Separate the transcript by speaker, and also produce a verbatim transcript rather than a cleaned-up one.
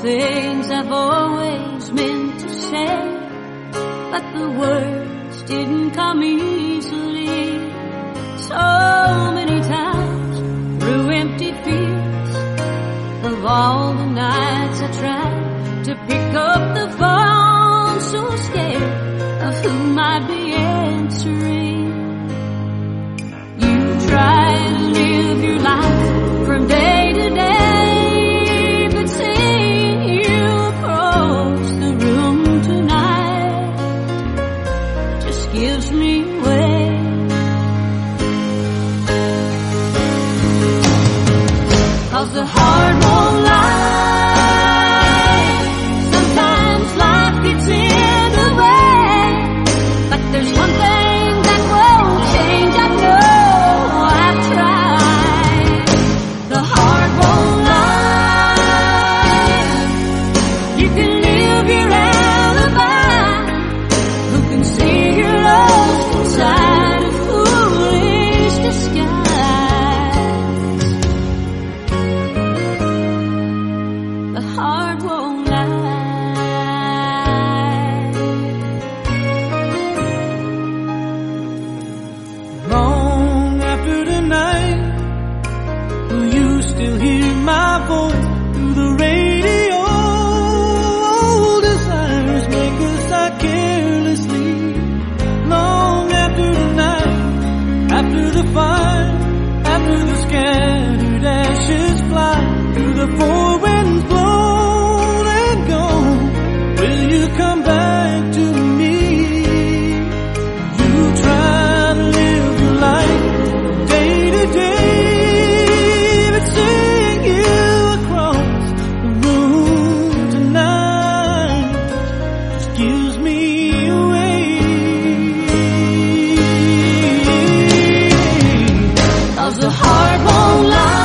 Speaker 1: things I've always meant to say, but the words didn't come easily. So many times through empty fields, of all the nights I tried to pick up the phone, so scared of who might be answering. You try to live your life from day to day, but seeing you across the room tonight just gives me away. 'Cause the heart won't lie. Sometimes life gets in the way, but there's one thing that won't change. I know I've tried. The heart won't lie. You can live your alibi. Who can see you're lost inside a foolish disguise? The heart won't lie.
Speaker 2: Long after the night, will you still hear my voice through the radio? Desires make us act carelessly. Long after the night, after the fire, after the scattered ashes fly, through the four winds blown and gone, will you come back to me? You try to live your life day to day, but seeing you across the room tonight just gives me away.
Speaker 1: 'Cause the heart won't lie.